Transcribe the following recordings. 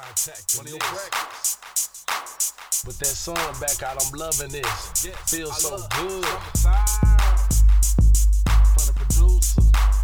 Put that song back out, I'm loving this. Feels so good. From the producer.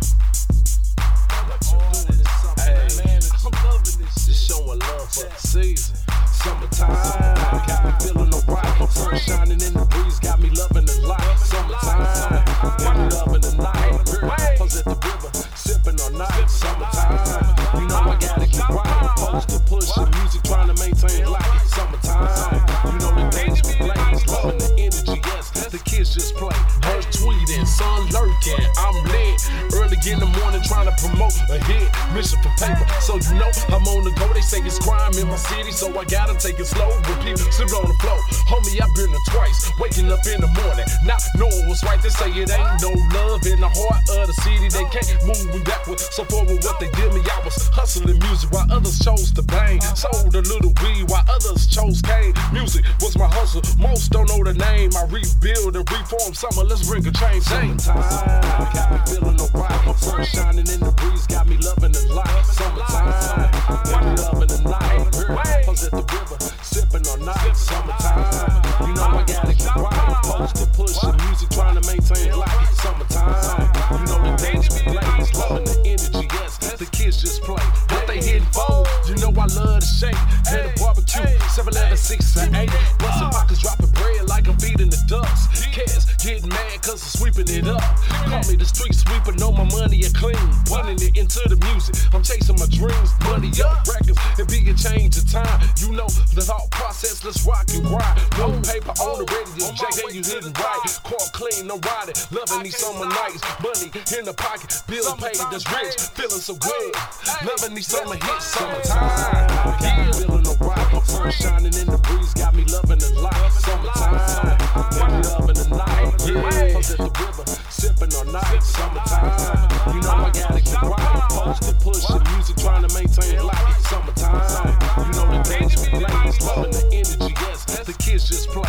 Hey, I'm loving this. Just showing love for the season. Summertime, got me feeling alright. Sun shining in the breeze, got me loving the light. Summertime, got me loving the night. Cause at the river, sipping all night. Summertime, you know I gotta keep right. Post to push the music, trying to maintain light. Summertime, you know the days we blaze. Loving the energy, yes, the kids just play. Her tweeting, sun lurking, I'm lit. Early in the morning, trying to promote a hit. Mission for paper, so you know I'm on the go. They say it's crime in my city, so I gotta take it slow. But people sit on the floor. Homie, I've been there twice. Waking up in the morning, not knowing what's right. They say it ain't no love in the heart of the city. They can't move me backwards. So forward what they did me, I was hustling music while others chose to bang. Sold a little weed while others chose cane. Music was my hustle. Most don't know the name. I rebuild and reform summer. Let's bring a change. Summertime, got me feeling alright. Sun shining in the breeze, got me loving the light. Summertime, got me loving the night. Cause at the river, sipping all night. Summertime, you know I gotta keep right. Post to push the music, trying to maintain light. Summertime, you know the days we blaze. Loving the energy, yes, the kids just play. What they hitting for, you know I love the shake. Had a barbecue, 7-11, 6 and 8. Bustin' pockets, dropping bread like I'm feeding the ducks. Kids getting mad cause I'm sweeping it up. Call me the street sweeper, know my money is clean. Putting it into the music, I'm chasing my dreams. Money up records, it be a change of time. You know the thought process, let's rock and grind. No paper on the radio, JJ, you hitting right. Car clean, no riding, loving these summer nights. Money in the pocket, bill paid, that's rich. Feeling so good, loving these summer hits. Summertime, got me feeling alright. Sun shining in the breeze, got me loving the light. Summertime, got me loving the night. Cause at the river, sipping all night. Summertime, you know I gotta keep right. Post to push the music, trying to maintain light. Summertime, you know the days we blaze. Loving the energy, yes, the kids just play.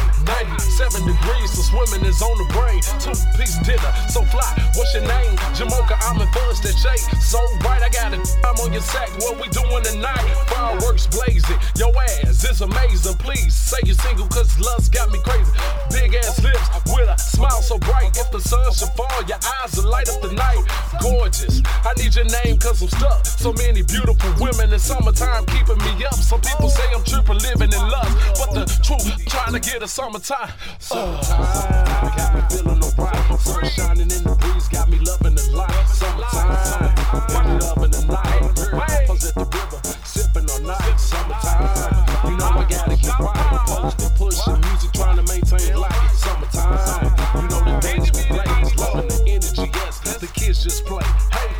97 degrees, so swimming is on the brain. 2-piece dinner, so fly, what's your name? Jamocha, I'm in fuzz that shake. So right, I got it, I'm on your sack. What we doing tonight? Fireworks blazing, your ass is amazing. Please say you're single, cause lust got me crazy. Big ass lips with a smile so bright. If the sun should fall, your eyes will light up the night. Gorgeous, I need your name cause I'm stuck. So many beautiful women in summertime keeping me up. Some people say I'm tripping, living in lust, but the truth, trying to get a summertime. Summertime, got me feeling alright. Sun shining in the breeze, got me loving the light. Summertime, got me loving the night. Cause at the river, sipping all night. Summertime, you know I gotta keep right. Post to push the music, trying to maintain light. Summertime, you know the days we blaze. Loving the energy, yes, the kids just play. Hey.